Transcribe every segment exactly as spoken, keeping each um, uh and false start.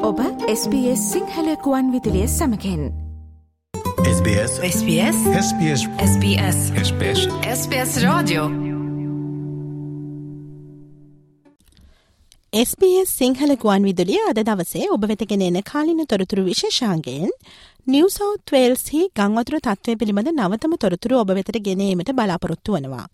ඔබ S B S Sinhala ගුවන් විදුලිය සමගින් SBS SBS SBS SBS SBS SBS රාඩියෝ S B S Sinhala ගුවන් විදුලිය අද දවසේ ඔබ වෙත ගෙන එන කාලින තොරතුරු විශේෂාංගයෙන් නිව් සවුත් වේල්ස් හි ගංවතුර තත්ත්වය පිළිබඳ නවතම තොරතුරු ඔබ වෙතට ගෙන ඒමට බලාපොරොත්තු වනවා.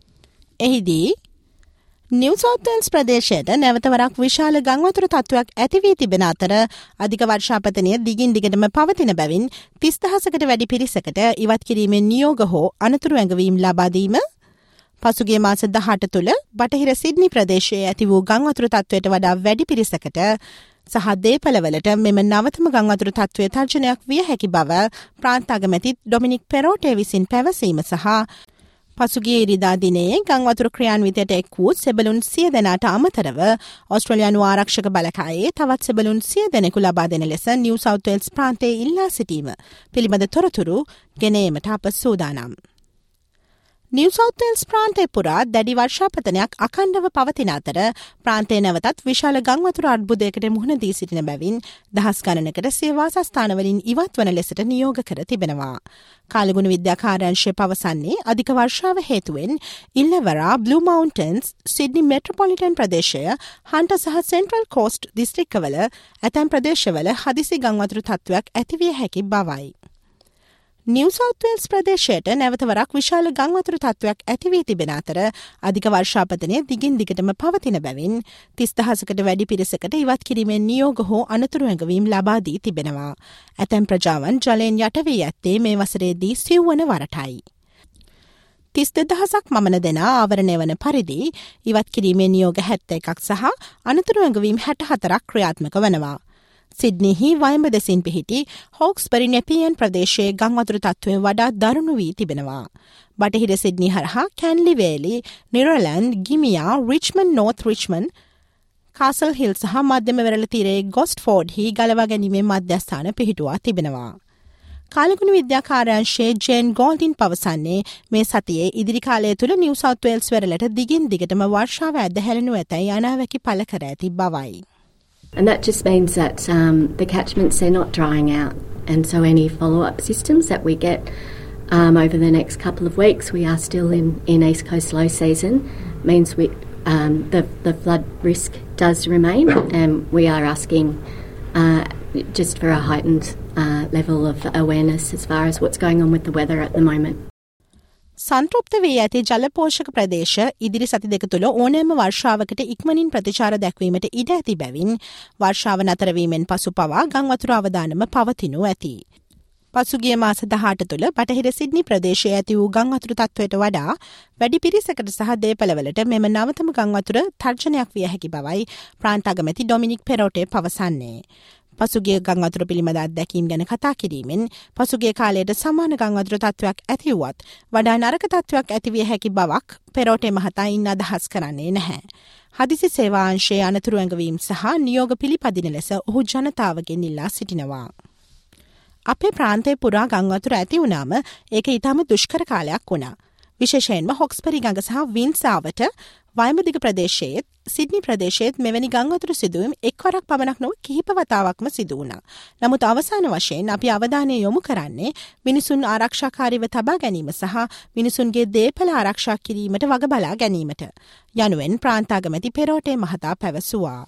එහිදී නිව් සවුත් වේල්ස් ප්‍රදේශයට නැවතවරක් විශාල ගංවතුර තත්ත්වයක් ඇති වී තිබෙන අතර අධික වර්ෂාපතනය දිගින් දිගටම පවතින බැවින් තිස් දහසකට වැඩි පිරිසකට ඉවත් කිරීමෙන් නියෝග හෝ අනතුරු ඇඟවීම් ලබා දීම, පසුගිය මාස දහඅට තුළ බටහිර සිඩ්නි ප්‍රදේශයේ ඇති වූ ගංවතුර තත්ත්වයට වඩා වැඩි පිරිසකට සහ දේපළවලට මෙම නවතම ගංවතුර තත්ත්වය තර්ජනයක් විය හැකි බව ප්‍රාන්ත අගමැති ඩොමිනික් පෙරෝටේ විසින් පැවසීම සහ පසුගිය ඉරිදා දිනයේ ගංවතුර ක්‍රියාන්විතයට එක් වූ සෙබළුන් සිය දෙනාට අමතරව ඔස්ට්‍රේලියානු ආරක්ෂක බලකායේ තවත් සෙබළුන් සිය දෙනෙකු ලබා දෙන ලෙස නිව් සවුත් වේල්ස් ප්‍රාන්තයේ ඉල්ලා සිටීම පිළිබඳ තොරතුරු ගෙන ඒමට අප සූදානම්. නිව් සවුත් වේල්ස් ප්‍රාන්තය පුරා දැඩි වර්ෂාපතනයක් අඛණ්ඩව පවතින අතර ප්‍රාන්තයේ නැවතත් විශාල ගංවතුර අර්බුදයකට මුහුණ දී සිටින බැවින් දහස් ගණනකට සිය වාසස්ථානවලින් ඉවත් වන ලෙසට නියෝග කර තිබෙනවා. කාලගුණ විද්‍යා කාර්යාංශය පවසන්නේ අධික වර්ෂාව හේතුවෙන් Illawarra, blue mountains, Sydney metropolitan ප්‍රදේශය, හන්ටර් සහ සෙන්ට්‍රල් කෝස්ට් දිස්ත්‍රික්කවල ඇතැම් ප්‍රදේශවල හදිසි ගංවතුර තත්ත්වයක් ඇතිවිය හැකි බවයි. නිව් සවුත් වේල්ස් ප්‍රදේශයට නැවතවරක් විශාල ගංවතුර තත්ත්වයක් ඇති වී තිබෙන අතර අධික වර්ෂාපතනය දිගින් දිගටම පවතින බැවින් තිස් දහසකට වැඩි පිරිසකට ඉවත් කිරීමෙන් නියෝග හෝ අනතුරු ඇඟවීම් ලබා දී තිබෙනවා. ඇතැම් ප්‍රජාවන් ජලයෙන් යට වී ඇත්තේ මේ වසරේදී සිව්වන වරටයි. තිස් දෙදහසක් මමන දෙනා ආවරණය වන පරිදි ඉවත් කිරීමේ නියෝග හැත්තෑ එකක් සහ අනතුරු ඇඟවීම් හැට හතරක් ක්‍රියාත්මක වනවා. සිඩ්නිහි වයඹ දෙසින් පිහිටි හෝක්ස්බරි නෙපියන් ප්‍රදේශයේ ගංවතුර තත්ත්වය වඩා දරුණු වී තිබෙනවා. බටහිර සිඩ්නි හරහා කැන්ලි වේලි, නිරලන්ඩ්, ගිමියා, Richmond North Richmond, Castle Hill සහ මධ්‍යම වෙරළ තීරයේ ගොස්ට්ෆෝඩ් හි ගලවා ගැනීමේ මධ්‍යස්ථාන පිහිටුවා තිබෙනවා. කාලගුණ විද්‍යා කාර්යාංශයේ ජේන් ගෝල්ඩින් පවසන්නේ මේ සතියේ ඉදිරි කාලය තුළ නිව් සවුත් වේල්ස් වෙරළට දිගින් දිගටම වර්ෂාව ඇදහැරෙනු ඇතැයි අනාවැකි පළ කර ඇති බවයි. And that just means that um, the catchments, they're not drying out. And so any follow-up systems that we get um, over the next couple of weeks, we are still in, in East Coast low season, means we, um, the, the flood risk does remain. And we are asking uh, just for a heightened uh, level of awareness as far as what's going on with the weather at the moment. සන්තෘප්ත වී ඇති ජලපෝෂක ප්‍රදේශ ඉදිරි සති දෙක තුළ ඕනෑම වර්ෂාවකට ඉක්මනින් ප්‍රතිචාර දැක්වීමට ඉඩ ඇති බැවින් වර්ෂාව නතරවීමෙන් පසු පවා ගංවතුර අවදානම පවතිනු ඇති. පසුගිය මාස දහඅට තුළ බටහිර සිඩ්නි ප්‍රදේශයේ ඇති වූ ගංවතුර තත්ත්වයට වඩා වැඩි පිරිසකට සහ දේපළවලට මෙම නවතම ගංවතුර තර්ජනයක් විය හැකි බවයි ප්‍රාන්ත අගමැති ඩොමිනික් පෙරෝටේ පවසන්නේ. පසුගිය ගංවතුර පිළිබඳ අත්දැකීම් ගැන කතා කිරීමෙන් පසුගිය කාලයට සමාන ගංවතුර තත්ත්වයක් ඇති වුවත් වඩා නරක තත්ත්වයක් ඇතිවිය හැකි බවක් පෙරෝටේ මහතා ඉන් අදහස් කරන්නේ නැහැ. හදිසි සේවා අංශයේ අනතුරු ඇඟවීම් සහ නියෝග පිළිපදින ලෙස ඔහු ජනතාවගෙන් ඉල්ලා සිටිනවා. අපේ ප්‍රාන්තයේ පුරා ගංවතුර ඇති වුණාම ඒක ඊටම දුෂ්කර කාලයක් වුණා. විශේෂයෙන්ම හොක්ස්බරි ගඟ සහ වින්සාවට වයඹදිග ප්‍රදේශයේත් සිඩ්නි ප්‍රදේශයේත් මෙවැනි ගංවතුර සිදුවීම් එක්වරක් පමණක් නොව කිහිප වතාවක්ම සිදු වුණා. නමුත් අවසාන වශයෙන් අපි අවධානය යොමු කරන්නේ මිනිසුන් ආරක්ෂාකාරීව තබා ගැනීම සහ මිනිසුන්ගේ දේපළ ආරක්ෂා කිරීමට වග බලා ගැනීමට යනුවෙන් ප්‍රාන්ත අගමැති පෙරෝටේ මහතා පැවසුවා.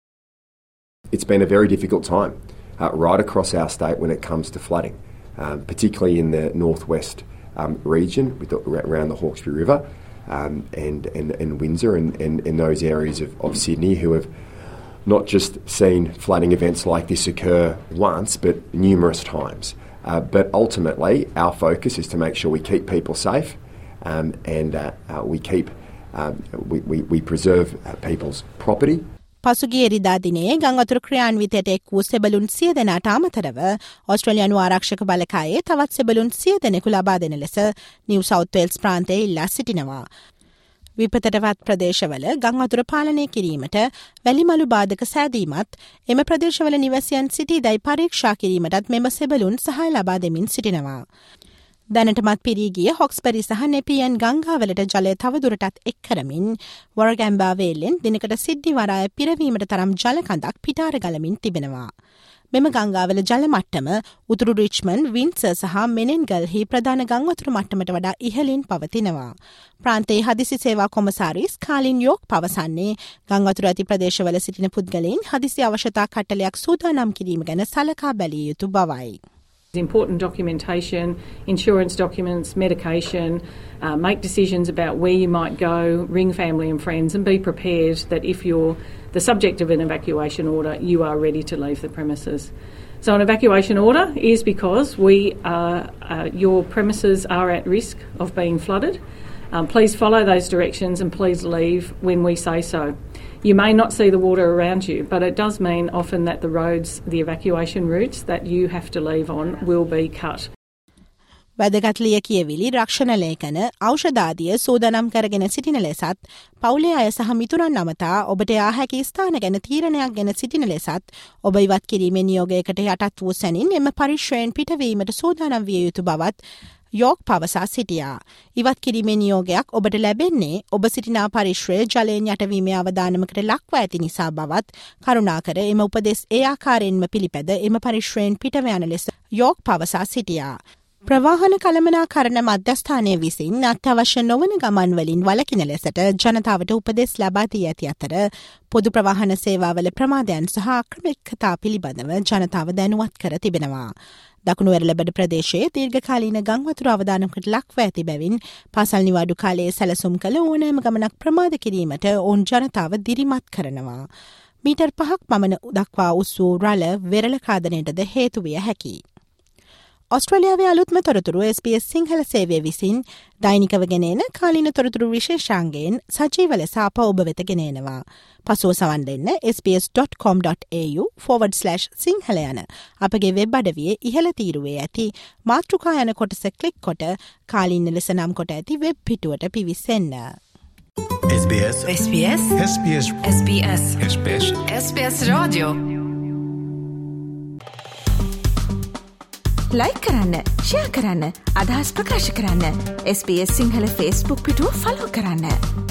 It's been a very difficult time uh, right across our state when it comes to flooding, um, particularly in the northwest um, region with the, around the Hawkesbury River. Um, and, and, and Windsor and, and, and those areas of, of Sydney who have not just seen flooding events like this occur once but numerous times. Uh, but ultimately our focus is to make sure we keep people safe um, and uh, uh, we keep um, we, we, we preserve uh, people's property. පසුගිය ඉරිදා දිනේ ගංවතුර ක්‍රියාන්විතයට එක් වූ සෙබළුන් සිය දෙනාට අමතරව ඔස්ට්‍රේලියානු ආරක්ෂක බලකායේ තවත් සෙබළුන් සිය දෙනෙකු ලබා දෙන ලෙස නිව් සවුත් වේල්ස් ප්‍රාන්තයේ ඉල්ලා සිටිනවා. විපතටවත් ප්‍රදේශවල ගංවතුර පාලනය කිරීමට වැලිමලු බාධක සෑදීමත් එම ප්‍රදේශවල නිවැසියන් සිටීදැයි පරීක්ෂා කිරීමටත් මෙම සෙබළුන් සහාය ලබා දෙමින් සිටිනවා. දැනටමත් පිරී ගිය හොක්ස්බරි සහ නෙපියන් ගංගාවලට ජලය තවදුරටත් එක් කරමින් වොරගැම්බා වේලෙන් දිනකට සිඩ්නි වරාය පිරවීමට තරම් ජල කඳක් පිටාර ගලමින් තිබෙනවා. මෙම ගංගාවල ජල මට්ටම උතුරු රිච්මන්ඩ්, වින්සර් සහ මෙනෙන්ගල්හි ප්‍රධාන ගංවතුරු මට්ටමට වඩා ඉහළින් පවතිනවා. ප්‍රාන්තයේ හදිසි සේවා කොමසාරිස් කාලින් යෝක් පවසන්නේ ගංවතුර ඇති ප්‍රදේශවල සිටින පුද්ගලයන් හදිසි අවශ්‍යතා කට්ටලයක් සූදානම් කිරීම ගැන සලකා බැලිය යුතු බවයි. Important documentation, insurance documents, medication, uh, make decisions about where you might go, ring family and friends, and be prepared that if you're the subject of an evacuation order, you are ready to leave the premises. So an evacuation order is because we are, uh, your premises are at risk of being flooded. Um, please follow those directions and please leave when we say so. You may not see the water around you, but it does mean often that the roads, the evacuation routes that you have to leave on will be cut. වැදගත් ලියකියවිලි රක්ෂණ ලේඛන ඖෂධාදිය සූදානම් කරගෙන සිටින ලෙසත් පවුලේ අය සහ මිතුරන් අමතා ඔබට යා හැකි ස්ථාන ගැන තීරණයක් ගැන සිටින ලෙසත් ඔබ ඉවත් කිරීමේ නියෝගයකට යටත් වූ සැනින් එම පරිශ්‍රයෙන් පිටවීමට සූදානම් විය යුතු බවත් යෝක් පවසා සිටියා. ඉවත් කිරීමේ නියෝගයක් ඔබට ලැබෙන්නේ ඔබ සිටිනා පරිශ්‍රය ජලයෙන් යටවීමේ අවදානමකට ලක්ව ඇති නිසා බවත් කරුණාකර එම උපදෙස් ඒ ආකාරයෙන්ම පිළිපැද එම පරිශ්‍රයෙන් පිටව යන ලෙස යෝක් පවසා සිටියා. ප්‍රවාහන කළමනාකරණ මධ්‍යස්ථානය විසින් අත්‍යවශ්‍ය නොවන ගමන් වලින් වළකින ලෙසට ජනතාවට උපදෙස් ලබා දී ඇති අතර පොදු ප්‍රවාහන සේවාවල ප්‍රමාදයන් සහ ආක්‍රමිකතා පිළිබඳව ජනතාව දැනුවත් කර තිබෙනවා. දකුණු වෙරළබඩ ප්‍රදේශයේ දීර්ඝකාලීන ගංවතුර අවදානමකට ලක්ව ඇති බැවින් පාසල් නිවාඩු කාලයේ සැලසුම් කළ ඕනෑම ගමනක් ප්‍රමාද කිරීමට ඔවුන් ජනතාව දිරිමත් කරනවා. මීටර් පහක් පමණ දක්වා උස් වූ රළ වෙරළ කාදනයටද හේතු විය හැකියි. ඔස්ට්‍රේලියාවේ අලුත්ම තොරතුරු එස් බී එස් සිංහල සේවය විසින් දෛනිකව ගෙනෙන කාලීන තොරතුරු විශේෂාංගයෙන් සජීව ලෙස අප ඔබ වෙත ගෙනෙනවා. පසුව සවන් දෙන්න S B S dot com dot A U forward slash Sinhala යන අපගේ වෙබ් අඩවියේ ඉහළ තීරුවේ ඇති මාතෘකා යන කොටස ක්ලික් කොට කාලීන ලෙස නම් කොට ඇති වෙබ් පිටුවට පිවිසෙන්න. SBS SBS SBS SBS SBS SBS radio like කරන්න, ෂෙයා කරන්න, අදහස් ප්‍රකාශ කරන්න. S B S Sinhala Facebook පිටුව ෆලෝ කරන්න.